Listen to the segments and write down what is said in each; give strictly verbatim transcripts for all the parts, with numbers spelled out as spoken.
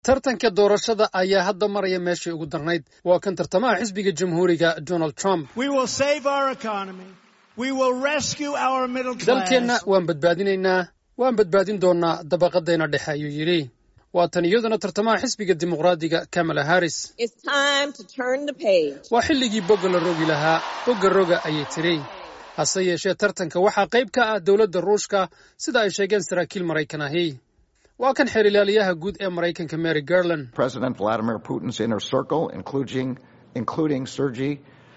tartanka doorashada ayaa hadda maraya meeshii ugu darnayd waa kan tartamaha xisbiga jamhuuriga Donald Trump. We will save our economy. We will rescue our middle class. dalkeena waan badbaadinaynaa waan badbaadin doonaa dabaqadeena dhexe ayuu yiri. waa tan iyaduna tartamaha xisbiga dimuqraadiga Kamala Harris. It's time to turn the page. waa xilligii bogga la rogi lahaa bogga roga ayay tiri. hase yeeshee tartanka waxaa qayb ka ah dowladda Ruushka sida ay sheegeen saraakiil Maraykan ahi. waa kan xirilaaliyaha guud ee Maraykanka Mary Garland. President Vladimir Putin's inner circle, including including Sergei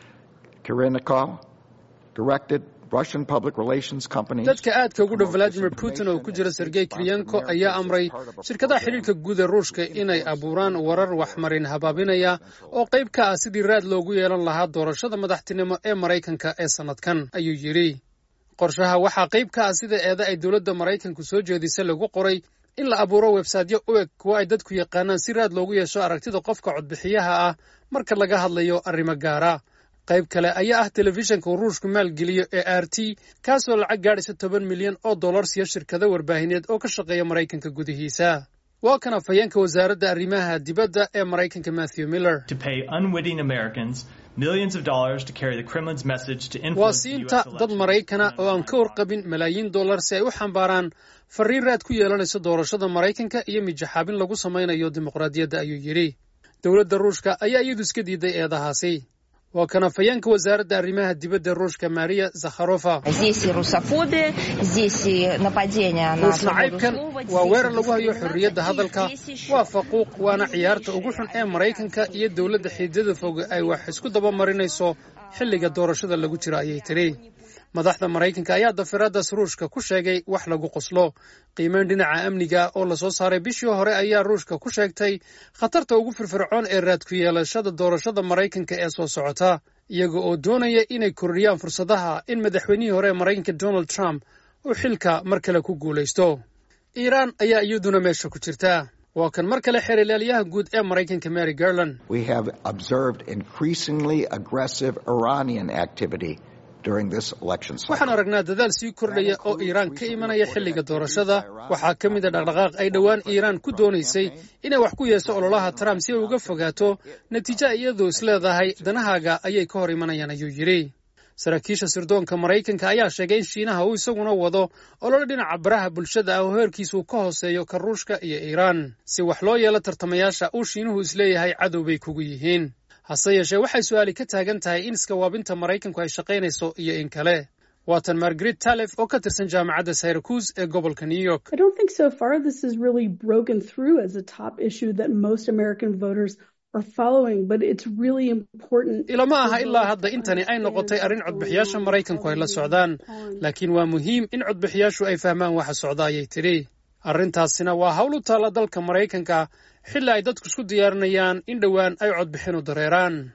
Kirilnikov, directed Russian public relations companies. dadka aadka ugu dhow Vladimir Putin oo ku jira Sergei Kirilnikov ayaa amray shirkadaha xiriirka guud ee Ruushka inay abuuraan warar waxmarin habaabinaya oo qayb ka ah sidii raad loogu yeelan lahaa doorashada madaxtinimo ee Maraykanka ee sanadkan ayuu yiri. qorshaha waxaa qayb ka ah sida eeda ay dowladda Maraykanku soo jeedisay lagu qoray in la abuuro website-yo u eg kuwa ay dadku yaqaanaan si raad loogu yeesho aragtida qofka codbixiyaha ah marka laga hadlayo arrimo gaara. qayb kale ayaa ah telefishanka Ruushku maalgeliyo ee R T kaasoo lacag gaadhaysa toban milyan oo dollar siya shirkado warbaahineed oo ka shaqeeya Maraykanka gudihiisa. waa kan afhayeenka wasaaradda arrimaha dibadda ee Maraykanka Matthew Miller. To pay unwitting Americans millions of dollars to carry the Kremlin's message to influence the U S election. dad Maraykana oo aan ka warqabin malaayiin dollar si ay u xambaaraan fariin raad ku yeelanaysa doorashada Maraykanka iyo mijaxaabin lagu samaynayo dimuqraadiyadda ayuu yiri. dowladda Ruushka ayaa iyadu iska diiday eedahaasi. waa kan afhayeenka wasaaradda arrimaha dibadda Ruushka Maria Zakharova. Здесь русофобия, здесь нападение на свободу слова. waa weerar lagu hayo xorriyadda hadalka, waa faquuq, waana ciyaarta ugu xun ee Maraykanka iyo dowladda xididada fog ay wax isku daba marinayso xilliga doorashada lagu jiro ayay tiri. madaxda Maraykanka ayaa dafiraadaas Ruushka ku sheegay wax lagu qoslo. qiimeyn dhinaca amniga oo la soo saaray bishii hore ayaa Ruushka ku sheegtay khatarta ugu firfircoon ee raad ku yeelashada doorashada Maraykanka ee soo socota, iyaga oo doonaya inay kordhiyaan fursadaha in madaxweynihii hore ee Maraykanka Donald Trump uu xilka mar kale ku guulaysto. Iiraan ayaa iyaduna meesha ku jirta. waa kan mar kale xirilaaliyaha guud ee Maraykanka Mary Garland. We have observed increasingly aggressive Iranian activity during this election cycle. waxaan aragnaa dadaal sii kordhaya oo Iiraan ka imanaya xilliga doorashada. waxaa ka mid ah dhaqdhaqaaq ay dhowaan Iiraan ku doonaysay inay wax ku yeesho ololaha Trump si ay uga fogaato natiijo iyadoo isleedahay danahaaga ayay ka hor imanayaan ayuu yiri. saraakiisha sirdoonka Maraykanka ayaa sheegay in Shiinaha uu isaguna wado olole dhinaca baraha bulshada ah oo heerkiisu ka hooseeyo ka Ruushka iyo Iiraan si wax loo yeelo tartamayaasha uu Shiinuhu isleeyahay cadow bay kugu yihiin. hase yeeshee waxay su'aali ka taagan tahay in iska waabinta Maraykanku ay shaqaynayso iyo in kale. waatan Margaret Talef oo ka tirsan jaamacadda Syracuse ee gobolka New York. I don't think so far this has really broken through as a top issue that most American voters are following, but it's really important. ilama aha ilaa hadda intani ay noqotay arrin codbixiyaasha Maraykanku ay la socdaan, laakiin waa muhiim in codbixiyaashu ay fahmaan waxa socda ayay tiri. arrintaasina waa hawl u taala dalka Maraykanka xilli ay dadku isku diyaarinayaan in dhowaan ay codbixin u dareeraan.